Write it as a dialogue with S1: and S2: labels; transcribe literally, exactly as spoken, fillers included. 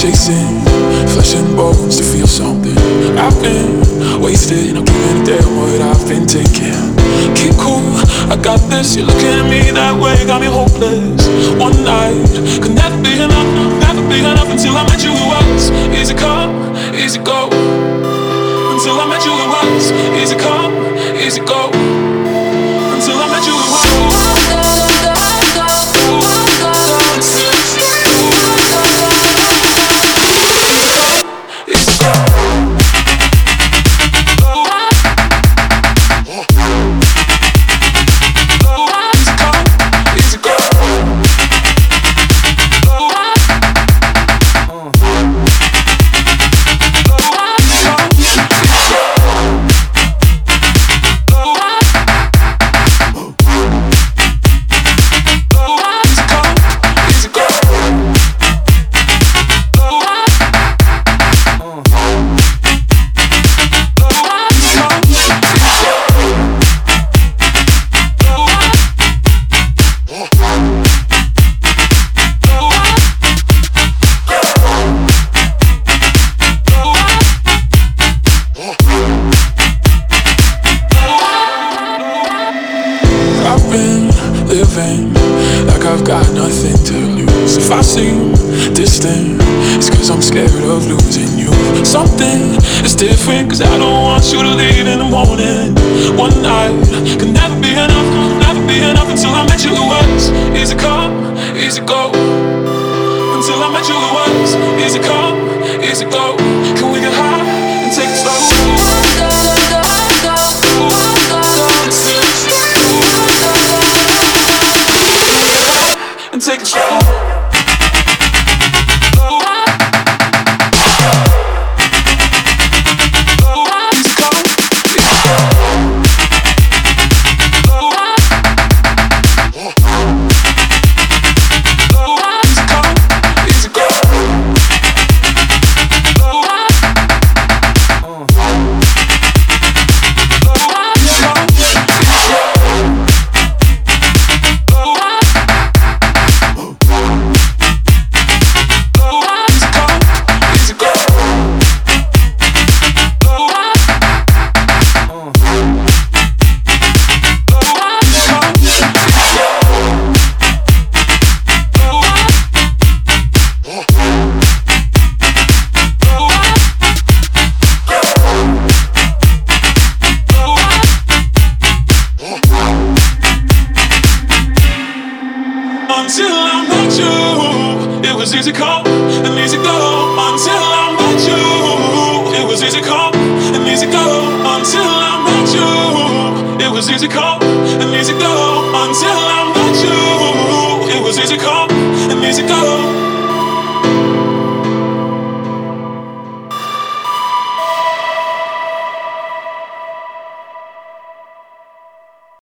S1: chasing flesh and bones to feel something. I've been wasted, I'm giving a damn what I've been taking. Keep cool, I got this. You're looking at me that way, got me hopeless. One night could never be enough, never be enough until I met you. It was easy come, easy go. Until I met you, it was easy come, easy go. Until I met you, it was. Living like I've got nothing to lose. If I seem distant, it's cause I'm scared of losing you. Something is different cause I don't want you to leave in the morning. One night can never be enough, never be enough until I met you. It was easy come, easy go. Until I met you it was easy come, easy go. Can we get high and take it slow? And take it slow. Until I met you, it was easy come and easy go. Until I met you, it was easy come and easy go. Until I met you, it was easy come and easy go. Until I met you, it was easy come and easy go.